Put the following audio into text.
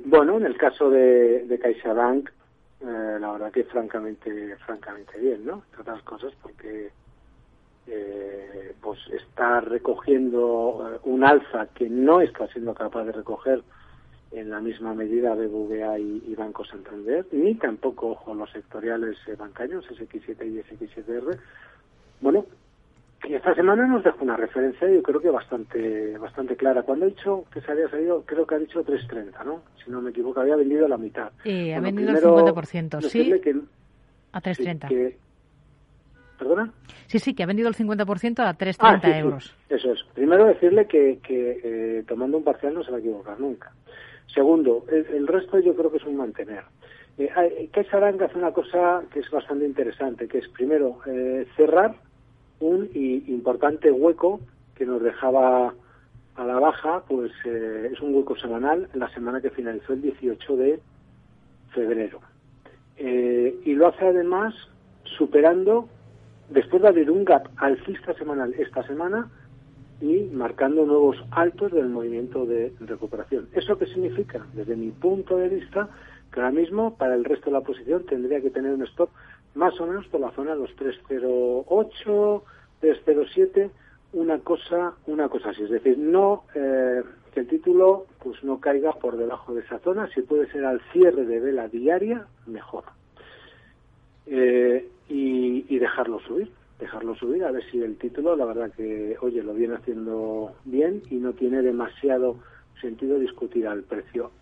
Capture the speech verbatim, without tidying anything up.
Bueno, en el caso de, de CaixaBank, eh, la verdad que francamente, francamente bien, ¿no? Entre otras cosas porque eh, pues está recogiendo eh, un alza que no está siendo capaz de recoger en la misma medida B B V A y, y Banco Santander, ni tampoco, ojo, los sectoriales eh, bancarios, S X siete y S X siete R. Bueno, y esta semana nos dejó una referencia, yo creo que bastante bastante clara. Cuando ha dicho que se había salido, creo que ha dicho tres treinta, ¿no? Si no me equivoco, había vendido la mitad. Eh, ha Bueno, vendido el primero, cincuenta por ciento, sí, decirle que, a tres sí, treinta. que... ¿Perdona? Sí, sí, que ha vendido el cincuenta por ciento a tres Ah, treinta sí, euros. sí, eso es. Primero decirle que, que eh, tomando un parcial no se va a equivocar nunca. Segundo, el, el resto yo creo que es un mantener. Eh, CaixaBank hace una cosa que es bastante interesante, que es primero eh, cerrar un y, importante hueco que nos dejaba a la baja, pues eh, es un hueco semanal, la semana que finalizó el dieciocho de febrero. Eh, y lo hace además superando, después de abrir un gap alcista semanal esta semana y marcando nuevos altos del movimiento de recuperación. ¿Eso qué significa? Desde mi punto de vista, que ahora mismo para el resto de la posición tendría que tener un stop más o menos por la zona de los tres cero ocho, tres cero siete, una cosa, una cosa así. Es decir, no eh, que el título pues no caiga por debajo de esa zona. Si puede ser al cierre de vela diaria, mejor. Eh, y, y dejarlo subir. dejarlo subir, a ver si el título, la verdad que, oye, lo viene haciendo bien y no tiene demasiado sentido discutir al precio